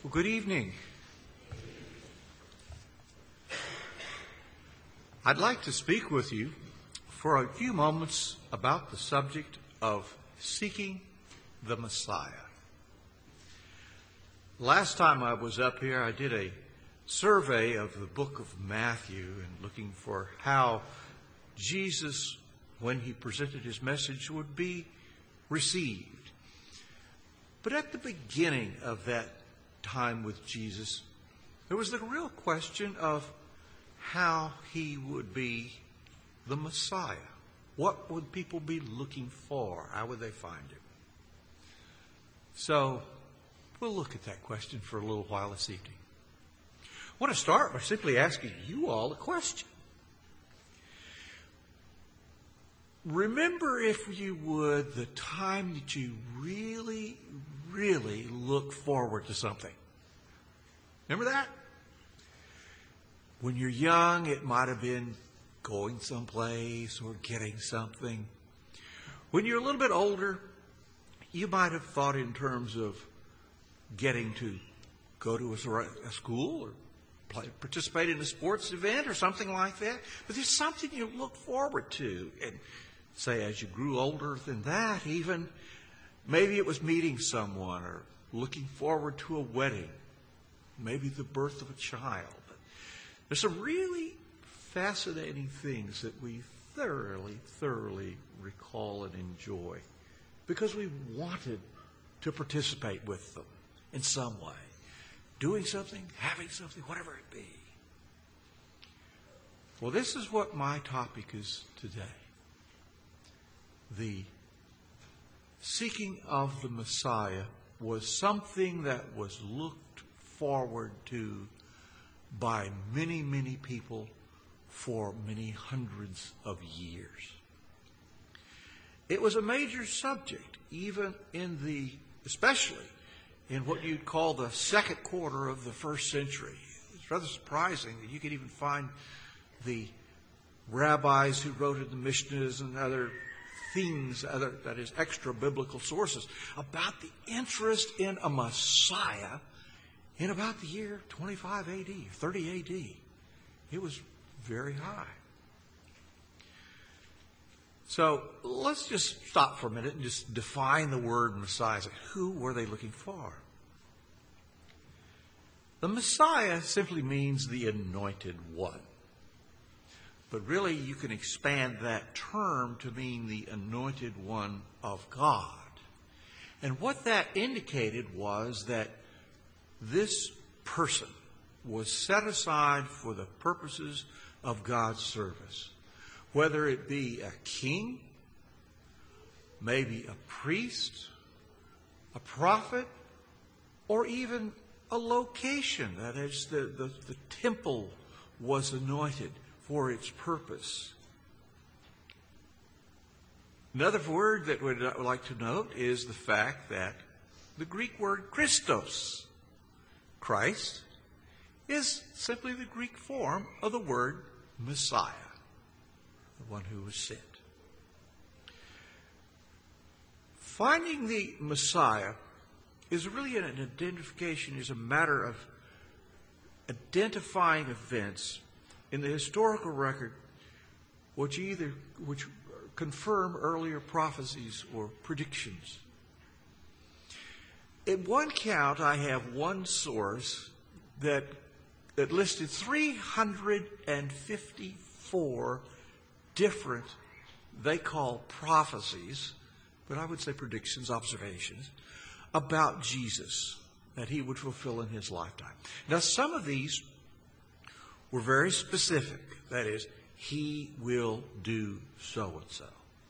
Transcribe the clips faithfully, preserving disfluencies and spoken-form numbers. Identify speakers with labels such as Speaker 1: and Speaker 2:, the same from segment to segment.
Speaker 1: Well, good evening. I'd like to speak with you for a few moments about the subject of seeking the Messiah. Last time I was up here, I did a survey of the book of Matthew and looking for how Jesus, when he presented his message, would be received. But at the beginning of that time with Jesus, there was the real question of how he would be the Messiah. What would people be looking for? How would they find him? So we'll look at that question for a little while this evening. I want to start by simply asking you all a question. Remember, if you would, the time that you really, really look forward to something. Remember that? When you're young, it might have been going someplace or getting something. When you're a little bit older, you might have thought in terms of getting to go to a, a school or play, participate in a sports event or something like that. But there's something you look forward to. And say as you grew older than that, even maybe it was meeting someone or looking forward to a wedding, maybe the birth of a child. There's some really fascinating things that we thoroughly, thoroughly recall and enjoy because we wanted to participate with them in some way, doing something, having something, whatever it be. Well, this is what my topic is today. The seeking of the Messiah was something that was looked forward to by many, many people for many hundreds of years. It was a major subject, even in the, especially in what you'd call the second quarter of the first century. It's rather surprising that you could even find the rabbis who wrote in the Mishnahs and other things, other, that is, extra biblical sources, about the interest in a Messiah in about the year twenty-five A D, thirty A D. It was very high. So let's just stop for a minute and just define the word Messiah. Who were they looking for? The Messiah simply means the anointed one. But really, you can expand that term to mean the anointed one of God. And what that indicated was that this person was set aside for the purposes of God's service. Whether it be a king, maybe a priest, a prophet, or even a location. That is, the, the, the temple was anointed for its purpose. Another word that we'd like to note is the fact that the Greek word Christos, Christ, is simply the Greek form of the word Messiah, the one who was sent. Finding the Messiah is really an identification, is a matter of identifying events in the historical record which either which confirm earlier prophecies or predictions. In one count, I have one source that that listed three hundred fifty-four different, they call prophecies, but I would say predictions, observations, about Jesus that he would fulfill in his lifetime. Now, some of these were very specific. That is, he will do so-and-so.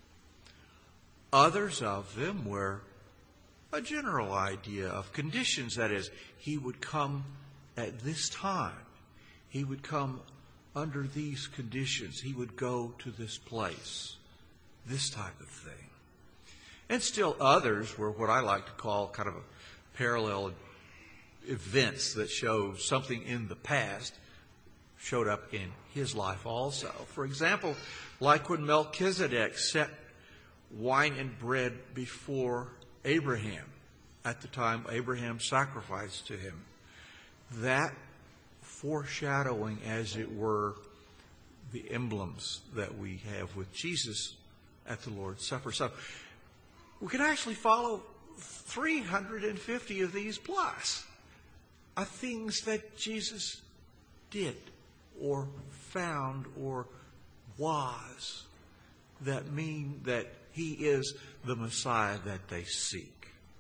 Speaker 1: Others of them were a general idea of conditions. That is, he would come at this time. He would come under these conditions. He would go to this place. This type of thing. And still others were what I like to call kind of a parallel events that show something in the past showed up in his life also. For example, like when Melchizedek set wine and bread before Abraham at the time Abraham sacrificed to him. that foreshadowing, as it were, the emblems that we have with Jesus at the Lord's Supper. So we can actually follow three hundred fifty of these plus are things that Jesus did or found or was that mean that he is the Messiah that they seek.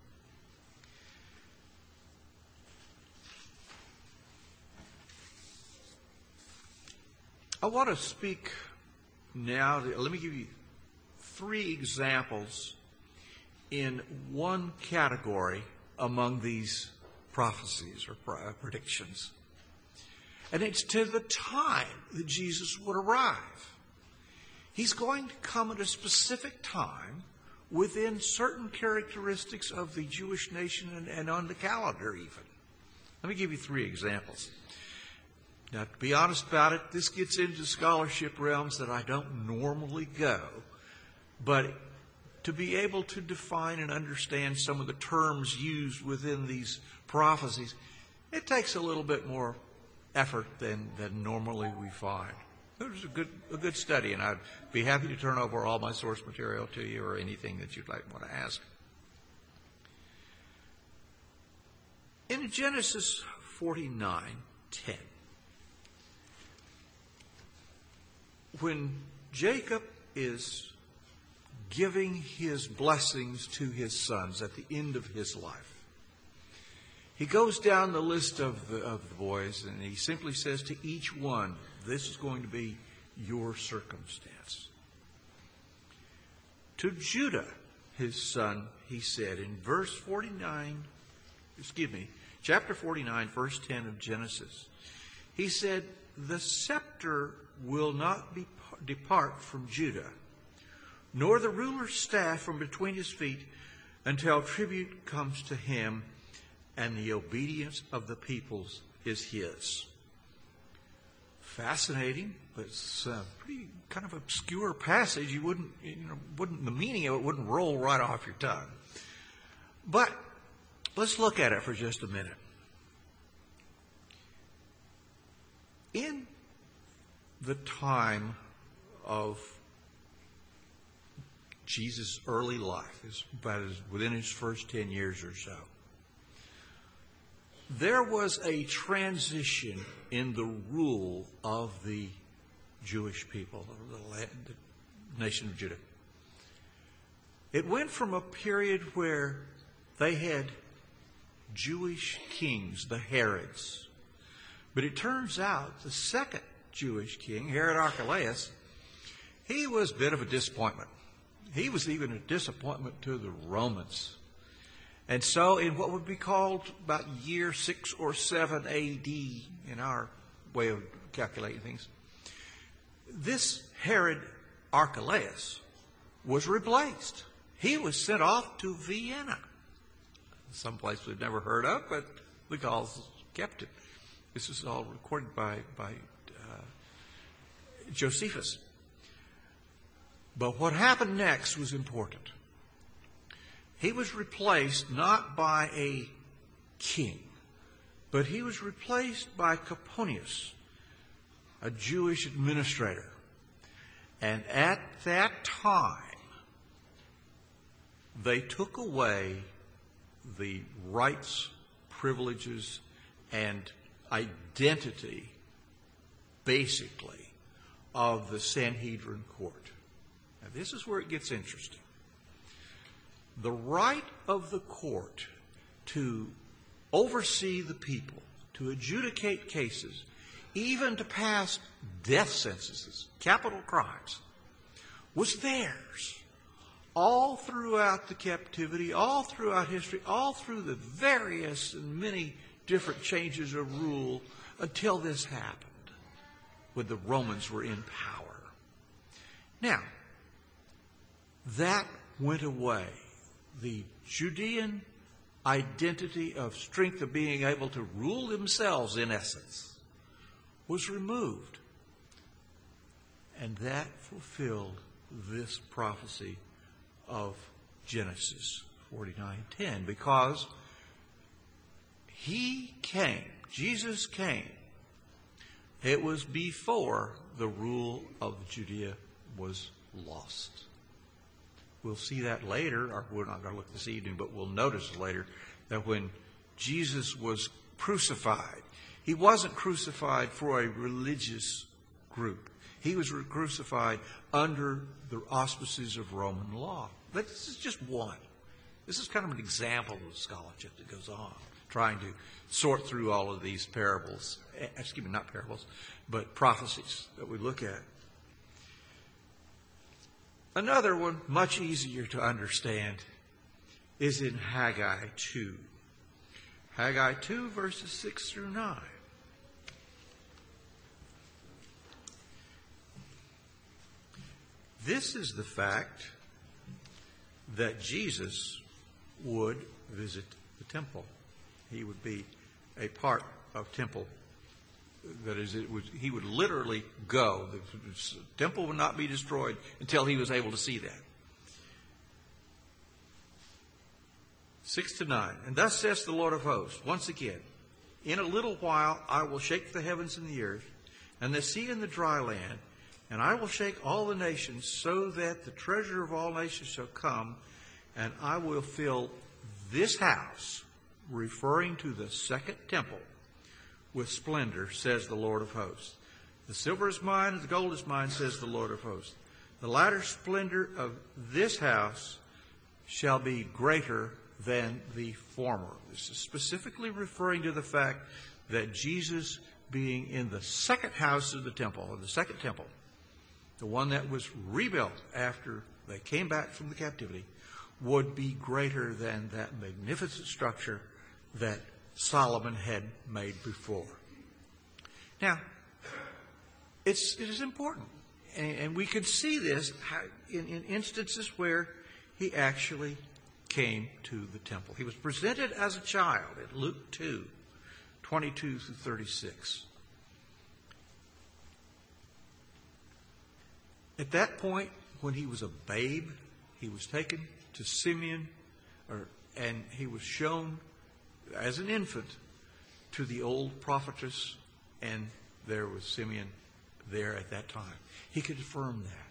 Speaker 1: I want to speak now, let me give you three examples in one category among these prophecies or predictions. And it's to the time that Jesus would arrive. He's going to come at a specific time within certain characteristics of the Jewish nation and, and on the calendar even. Let me give you three examples. Now, to be honest about it, this gets into scholarship realms that I don't normally go. But to be able to define and understand some of the terms used within these prophecies, it takes a little bit more effort than, than normally we find. It was a good, a good study, and I'd be happy to turn over all my source material to you or anything that you'd like want to ask. In Genesis forty-nine ten, when Jacob is giving his blessings to his sons at the end of his life, he goes down the list of the, of the boys, and he simply says to each one, this is going to be your circumstance. To Judah, his son, he said in verse forty-nine, excuse me, chapter forty-nine, verse ten of Genesis, he said, the scepter will not be, depart from Judah, nor the ruler's staff from between his feet, until tribute comes to him, and the obedience of the peoples is his. Fascinating, but it's a pretty kind of obscure passage. You wouldn't, you know, wouldn't the meaning of it wouldn't roll right off your tongue. But let's look at it for just a minute. In the time of Jesus' early life, about within his first ten years or so, there was a transition in the rule of the Jewish people, the, land, the nation of Judah. It went from a period where they had Jewish kings, the Herods. But it turns out the second Jewish king, Herod Archelaus, he was a bit of a disappointment. He was even a disappointment to the Romans. And so in what would be called about year six or seven A D in our way of calculating things, this Herod Archelaus was replaced. He was sent off to Vienna, someplace we've never heard of, but the Gauls kept it. This is all recorded by, by uh, Josephus. But what happened next was important. He was replaced not by a king, but he was replaced by Coponius, a Jewish administrator. And at that time, they took away the rights, privileges, and identity, basically, of the Sanhedrin court. Now, this is where it gets interesting. The right of the court to oversee the people, to adjudicate cases, even to pass death sentences, capital crimes, was theirs. All throughout the captivity, all throughout history, all through the various and many different changes of rule until this happened, when the Romans were in power. Now, that went away. The Judean identity of strength of being able to rule themselves, in essence, was removed. And that fulfilled this prophecy of Genesis forty-nine ten, because he came Jesus came, it was before the rule of Judea was lost. We'll see that later, or we're not going to look this evening, but we'll notice later that when Jesus was crucified, he wasn't crucified for a religious group. He was crucified under the auspices of Roman law. But this is just one. This is kind of an example of scholarship that goes on, trying to sort through all of these parables. Excuse me, not parables, but prophecies that we look at. Another one, much easier to understand, is in Haggai two. Haggai two, verses six through nine. This is the fact that Jesus would visit the temple. He would be a part of temple. That is, it would, he would literally go. The temple would not be destroyed until he was able to see that. Six to nine. And thus says the Lord of hosts, once again, in a little while I will shake the heavens and the earth, and the sea and the dry land, and I will shake all the nations, so that the treasure of all nations shall come, and I will fill this house, referring to the second temple, with splendor, says the Lord of hosts. The silver is mine, and the gold is mine, says the Lord of hosts. The latter splendor of this house shall be greater than the former. This is specifically referring to the fact that Jesus, being in the second house of the temple, or the second temple, the one that was rebuilt after they came back from the captivity, would be greater than that magnificent structure that Solomon had made before. Now, it's, it is important. And, and we can see this in, in instances where he actually came to the temple. He was presented as a child at Luke two, twenty-two through thirty-six. At that point, when he was a babe, he was taken to Simeon, or, and he was shown as an infant to the old prophetess, and there was Simeon there at that time. He could affirm that.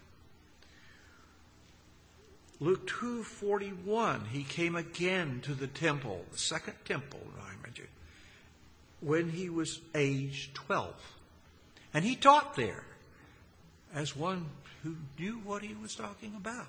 Speaker 1: Luke two forty-one, he came again to the temple, the second temple, I mentioned, when he was age twelve. And he taught there as one who knew what he was talking about.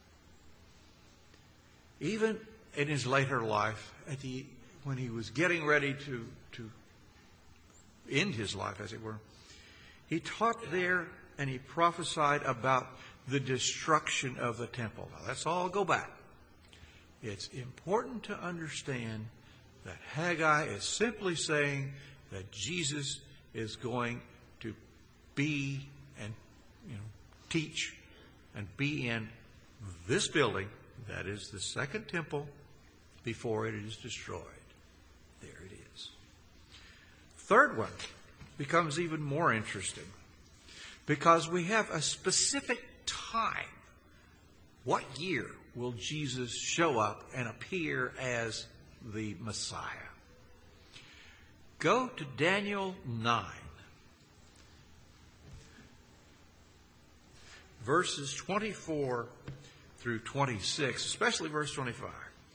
Speaker 1: Even in his later life, at the when he was getting ready to, to end his life, as it were, he taught there and he prophesied about the destruction of the temple. Now, let's all go back. It's important to understand that Haggai is simply saying that Jesus is going to be and you know teach and be in this building, that is the second temple, before it is destroyed. There it is. Third one becomes even more interesting because we have a specific time. What year will Jesus show up and appear as the Messiah? Go to Daniel nine, verses twenty-four through twenty-six, especially verse twenty-five.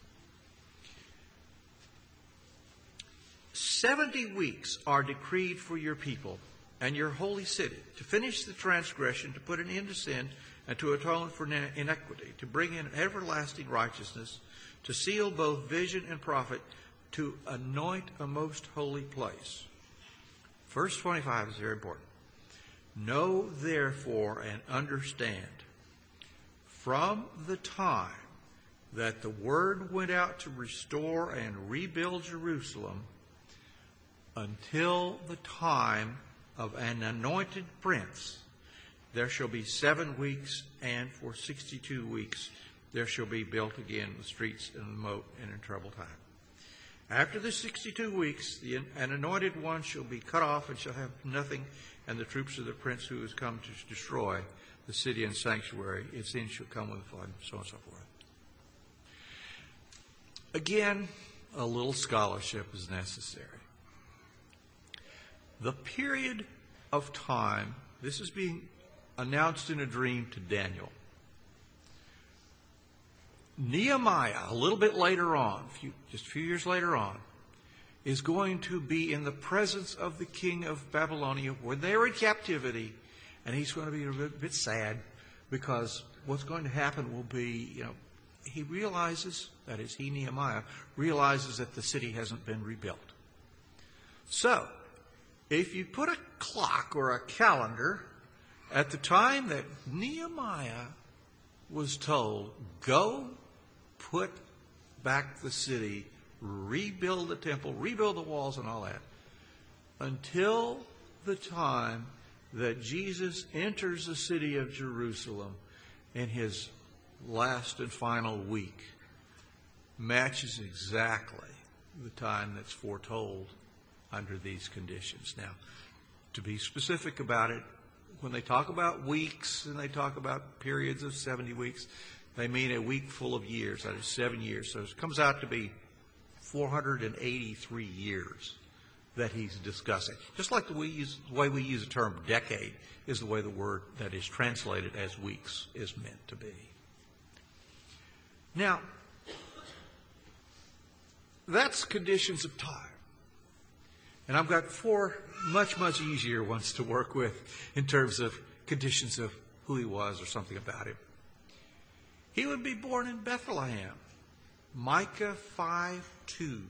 Speaker 1: Seventy weeks are decreed for your people and your holy city, to finish the transgression, to put an end to sin, and to atone for iniquity, to bring in everlasting righteousness, to seal both vision and prophet, to anoint a most holy place. Verse twenty-five is very important. Know therefore and understand, from the time that the word went out to restore and rebuild Jerusalem until the time of an anointed prince, there shall be seven weeks, and for sixty-two weeks there shall be built again the streets and the moat and in troubled time. After the sixty-two weeks, the, an anointed one shall be cut off and shall have nothing, and the troops of the prince who has come to destroy the city and sanctuary, its end shall come with a flood, and so on and so forth. Again, a little scholarship is necessary. the period of time, this is being announced in a dream to Daniel. Nehemiah, a little bit later on, few, just a few years later on, is going to be in the presence of the king of Babylonia when they're in captivity, and he's going to be a bit, bit sad because what's going to happen will be, you know, he realizes, that is, he, Nehemiah, realizes that the city hasn't been rebuilt. So, if you put a clock or a calendar at the time that Nehemiah was told, go put back the city, rebuild the temple, rebuild the walls and all that, until the time that Jesus enters the city of Jerusalem in his last and final week, matches exactly the time that's foretold under these conditions. Now, to be specific about it, when they talk about weeks and they talk about periods of seventy weeks, they mean a week full of years. That is seven years. So it comes out to be four hundred eighty-three years that he's discussing. Just like the way, we use, the way we use the term decade is the way the word that is translated as weeks is meant to be. Now, that's conditions of time. And I've got four much, much easier ones to work with in terms of conditions of who he was or something about him. He would be born in Bethlehem, Micah five two.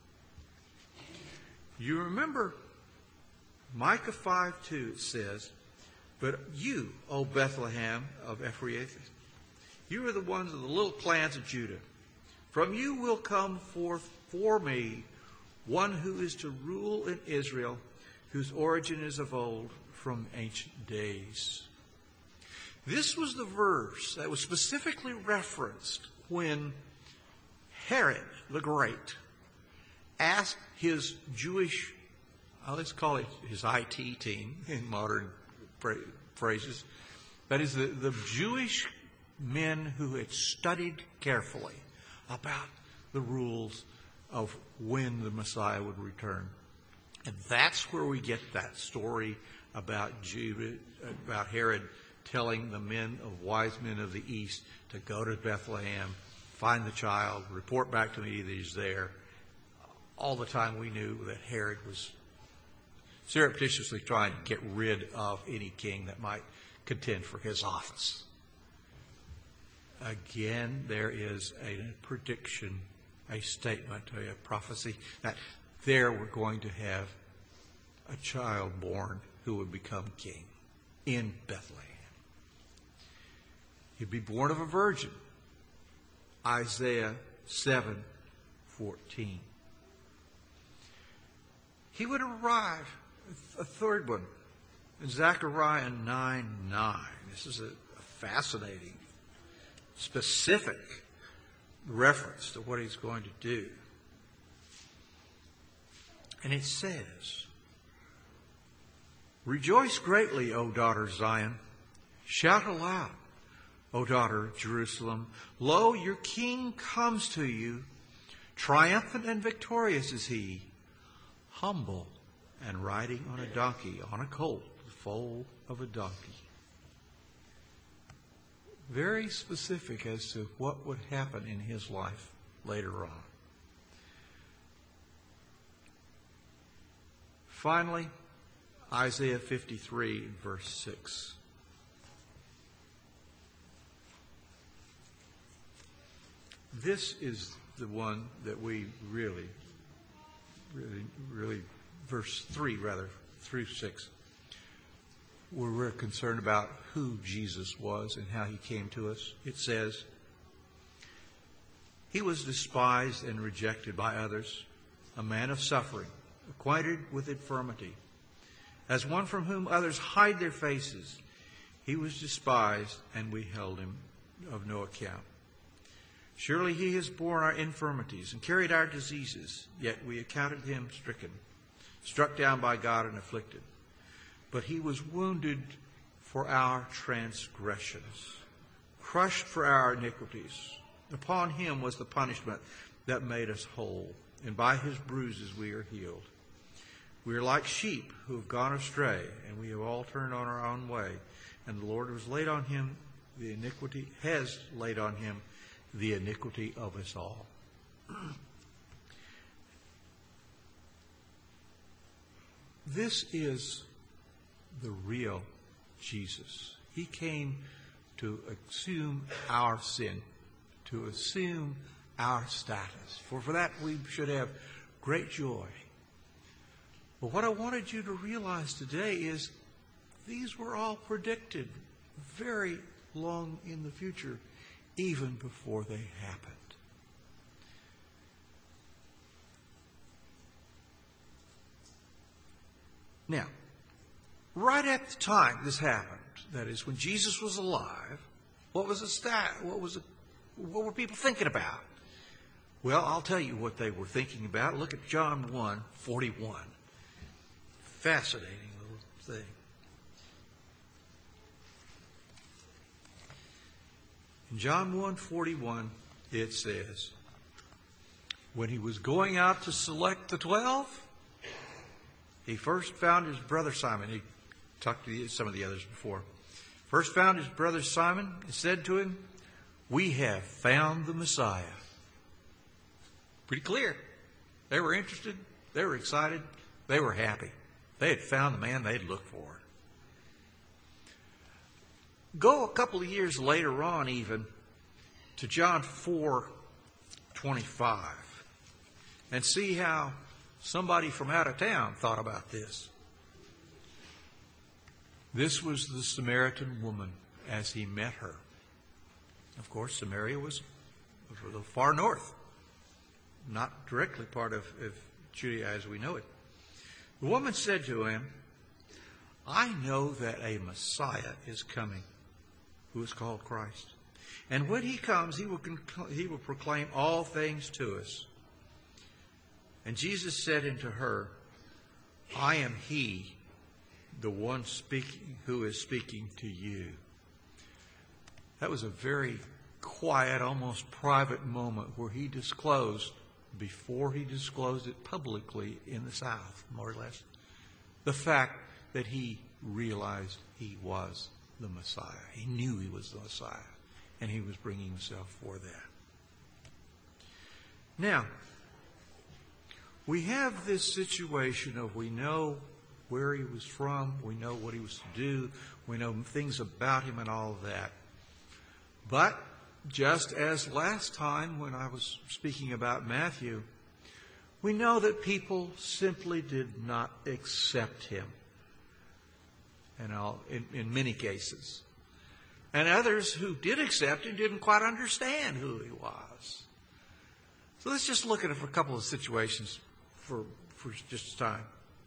Speaker 1: You remember Micah five two, it says, but you, O Bethlehem of Ephraim, you are the ones of the little clans of Judah. From you will come forth for me one who is to rule in Israel, whose origin is of old, from ancient days. This was the verse that was specifically referenced when Herod the Great asked his Jewish, uh, let's call it his I T team in modern phrases, that is the, the Jewish men who had studied carefully about the rules of when the Messiah would return. And that's where we get that story about Judah, about Herod telling the men of wise men of the east to go to Bethlehem, find the child, report back to me that he's there. All the time we knew that Herod was surreptitiously trying to get rid of any king that might contend for his office. Again, there is a prediction, a statement, a prophecy that there we're going to have a child born who would become king in Bethlehem. He'd be born of a virgin. Isaiah seven fourteen. He would arrive, a third one, in Zechariah nine nine. This is a fascinating, specific reference to what he's going to do. And it says, rejoice greatly, O daughter Zion. Shout aloud, O daughter Jerusalem. Lo, your king comes to you. Triumphant and victorious is he, humble and riding on a donkey, on a colt, the foal of a donkey. Very specific as to what would happen in his life later on. Finally, Isaiah fifty-three, verse six. This is the one that we really, really, really, verse three rather, through six, where we're concerned about who Jesus was and how he came to us. It says, he was despised and rejected by others, a man of suffering, acquainted with infirmity. As one from whom others hide their faces, he was despised, and we held him of no account. Surely he has borne our infirmities and carried our diseases, yet we accounted him stricken, struck down by God and afflicted. But he was wounded for our transgressions, crushed for our iniquities. Upon him was the punishment that made us whole, and by his bruises we are healed. We are like sheep who have gone astray, and we have all turned on our own way. And the Lord has laid on him the iniquity, has laid on him the iniquity of us all. This is the real Jesus. He came to assume our sin, to assume our status. For, for that we should have great joy. But what I wanted you to realize today is these were all predicted very long in the future, even before they happened. Now, right at the time this happened, that is, when Jesus was alive, what was the stat? What was the, what were people thinking about? Well, I'll tell you what they were thinking about. Look at John one forty-one. Fascinating little thing. In John one forty-one, it says, when he was going out to select the twelve, he first found his brother Simon. He talked to some of the others before. First found his brother Simon and said to him, we have found the Messiah. Pretty clear. They were interested. They were excited. They were happy. They had found the man they'd looked for. Go a couple of years later on even to John four twenty-five and see how somebody from out of town thought about this. This was the Samaritan woman as he met her. Of course, Samaria was the far north, not directly part of, of Judea as we know it. The woman said to him, I know that a Messiah is coming, who is called Christ. And when he comes, he will, he will proclaim all things to us. And Jesus said unto her, I am he, the one speaking, who is speaking to you. That was a very quiet, almost private moment where he disclosed, before he disclosed it publicly in the South, more or less, the fact that he realized he was the Messiah. He knew he was the Messiah, and he was bringing himself for that. Now, we have this situation of we know where he was from, we know what he was to do, we know things about him and all of that. But just as last time when I was speaking about Matthew, we know that people simply did not accept him. And I'll, in, in many cases. And others who did accept him didn't quite understand who he was. So let's just look at it for a couple of situations for, for just time.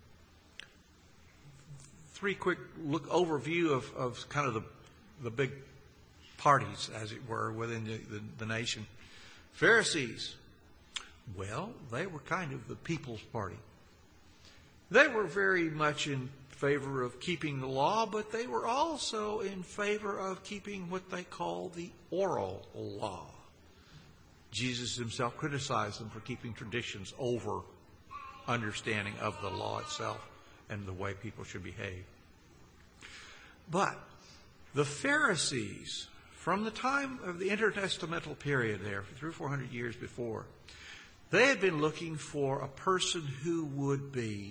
Speaker 1: Three quick look overview of, of kind of the, the big parties, as it were, within the, the, the nation. Pharisees, well, they were kind of the people's party. They were very much in favor of keeping the law, but they were also in favor of keeping what they call the oral law. Jesus himself criticized them for keeping traditions over understanding of the law itself and the way people should behave. But the Pharisees, from the time of the intertestamental period there, three or four hundred years before, they had been looking for a person who would be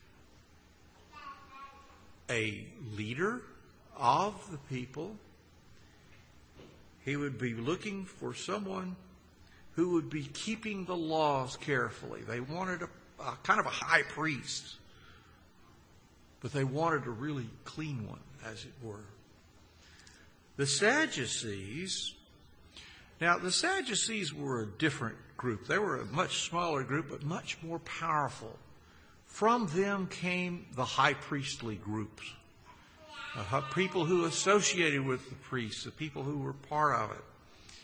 Speaker 1: a leader of the people. He would be looking for someone who would be keeping the laws carefully. They wanted a, a kind of a high priest, but they wanted a really clean one, as it were. The Sadducees, now the Sadducees were a different group. They were a much smaller group, but much more powerful. From them came the high priestly groups, uh, people who associated with the priests, the people who were part of it.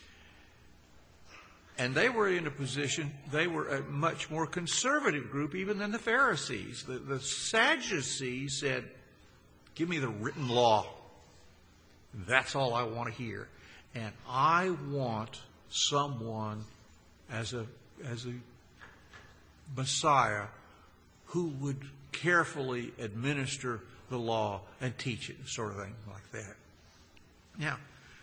Speaker 1: And they were in a position, they were a much more conservative group even than the Pharisees. The, the Sadducees said, give me the written law. That's all I want to hear. And I want someone as a, as a Messiah who would carefully administer the law and teach it, sort of thing like that. Now,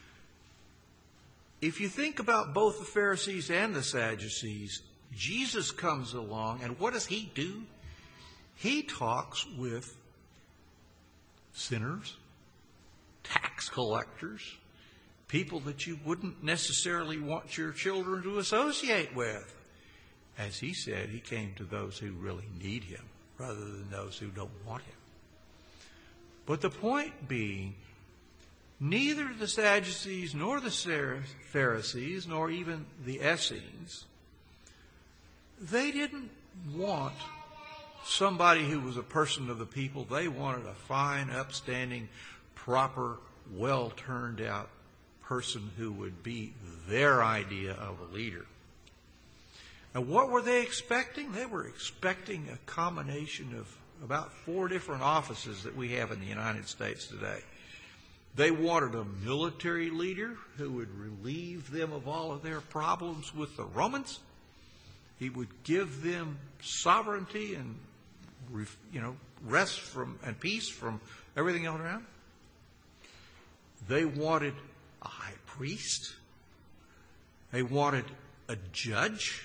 Speaker 1: if you think about both the Pharisees and the Sadducees, Jesus comes along, and what does he do? He talks with sinners, tax collectors, people that you wouldn't necessarily want your children to associate with. As he said, he came to those who really need him rather than those who don't want him. But the point being, neither the Sadducees nor the Pharisees nor even the Essenes, they didn't want somebody who was a person of the people. They wanted a fine, upstanding, proper, well-turned-out person who would be their idea of a leader. And what were they expecting? They were expecting a combination of about four different offices that we have in the United States today. They wanted a military leader who would relieve them of all of their problems with the Romans. He would give them sovereignty and, you know, rest from and peace from everything else around. They wanted a high priest. They wanted a judge.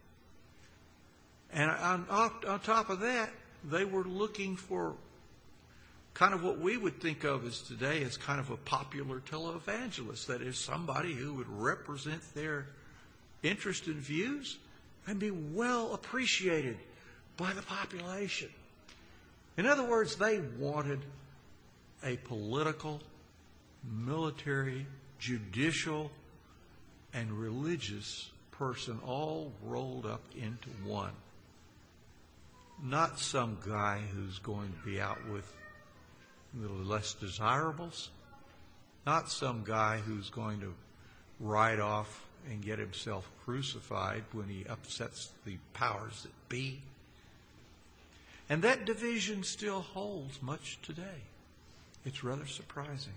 Speaker 1: And on, on top of that, they were looking for kind of what we would think of as today as kind of a popular televangelist. That is, somebody who would represent their interest and views and be well appreciated by the population. In other words, they wanted a political, military, judicial, and religious person all rolled up into one. Not some guy who's going to be out with the less desirables. Not some guy who's going to ride off and get himself crucified when he upsets the powers that be. And that division still holds much today. It's rather surprising.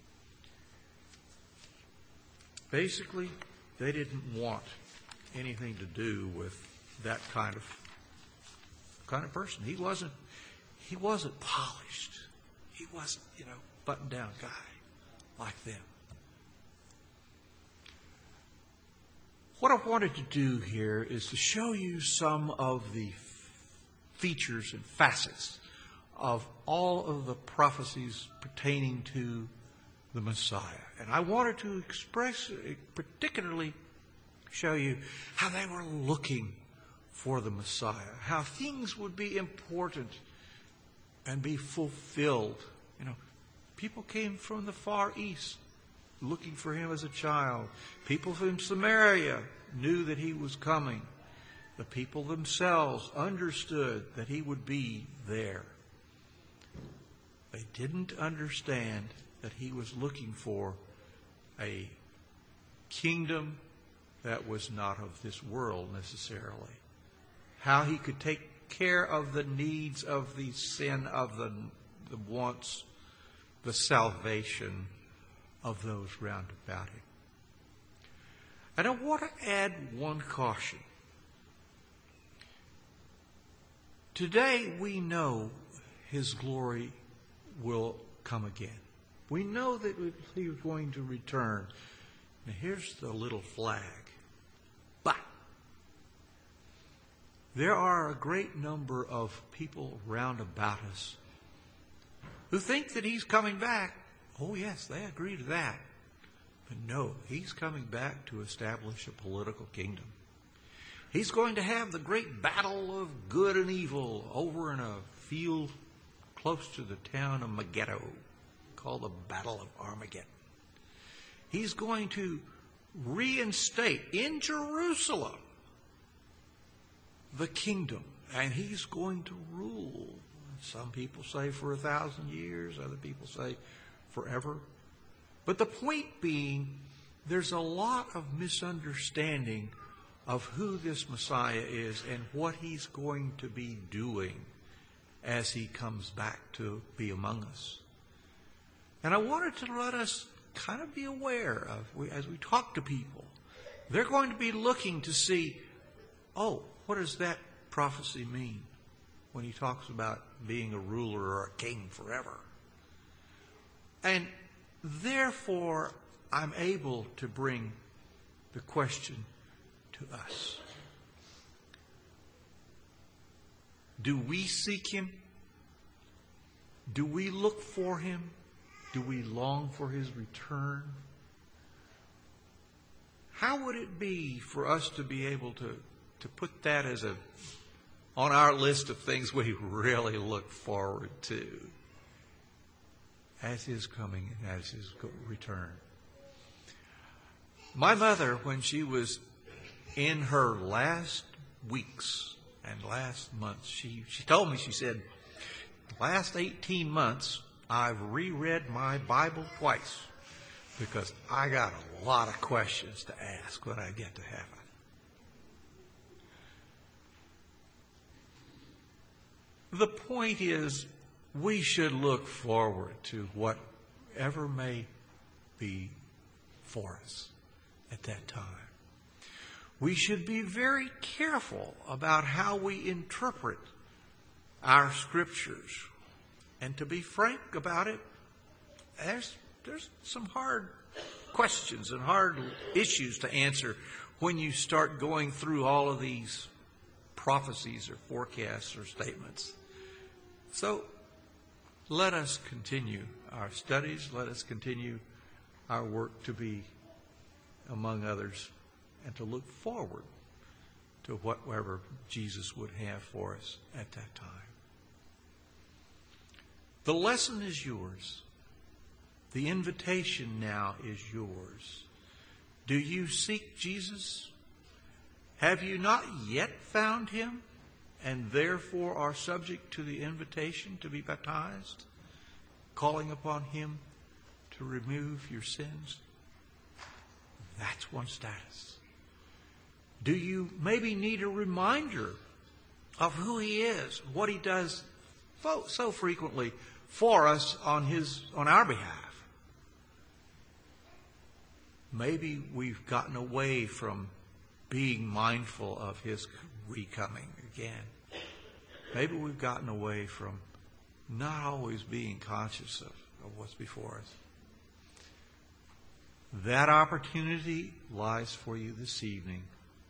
Speaker 1: Basically, they didn't want anything to do with that kind of kind of person. He wasn't he wasn't polished. He wasn't, you know, buttoned down guy like them. What I wanted to do here is to show you some of the features and facets of all of the prophecies pertaining to the Messiah. And I wanted to express, particularly show you how they were looking for the Messiah, how things would be important and be fulfilled. You know, people came from the Far East looking for him as a child. People from Samaria knew that he was coming. The people themselves understood that he would be there. They didn't understand that he was looking for a kingdom that was not of this world necessarily. How he could take care of the needs of the sin of the, the wants, the salvation of those round about him. And I want to add one caution. Today we know his glory will come again. We know that he is going to return. Now here's the little flag. But there are a great number of people round about us who think that he's coming back. Oh yes, they agree to that. But no, he's coming back to establish a political kingdom. He's going to have the great battle of good and evil over in a field close to the town of Megiddo, called the Battle of Armageddon. He's going to reinstate in Jerusalem the kingdom, and he's going to rule. Some people say for a thousand years, other people say forever. But the point being, there's a lot of misunderstanding of who this Messiah is and what he's going to be doing as he comes back to be among us. And I wanted to let us kind of be aware of, as we talk to people, they're going to be looking to see, oh, what does that prophecy mean? when he talks about being a ruler or a king forever. And therefore, I'm able to bring the question to us. Do we seek him? Do we look for him? Do we long for his return? How would it be for us to be able to, to put that as a on our list of things we really look forward to as his coming and as his return? My mother, when she was in her last weeks and last months, she, she told me, she said, the last eighteen months, I've reread my Bible twice because I got a lot of questions to ask when I get to heaven. The point is, we should look forward to whatever may be for us at that time. We should be very careful about how we interpret our scriptures. And to be frank about it, there's, there's some hard questions and hard issues to answer when you start going through all of these prophecies or forecasts or statements. So let us continue our studies. Let us continue our work to be among others and to look forward to whatever Jesus would have for us at that time. The lesson is yours. The invitation now is yours. Do you seek Jesus? Have you not yet found him and therefore are subject to the invitation to be baptized, calling upon him to remove your sins? That's one status. Do you maybe need a reminder of who he is, what he does so frequently for us on his on our behalf? Maybe we've gotten away from being mindful of his recoming again. Maybe we've gotten away from not always being conscious of, of what's before us. That opportunity lies for you this evening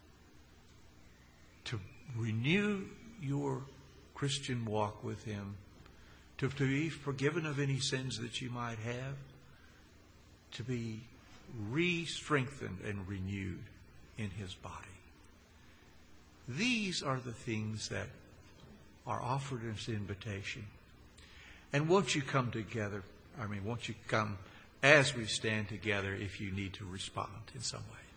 Speaker 1: to renew your Christian walk with him, to, to be forgiven of any sins that you might have, to be re-strengthened and renewed in his body. These are the things that are offered as an invitation. And won't you come together? I mean, won't you come as we stand together if you need to respond in some way?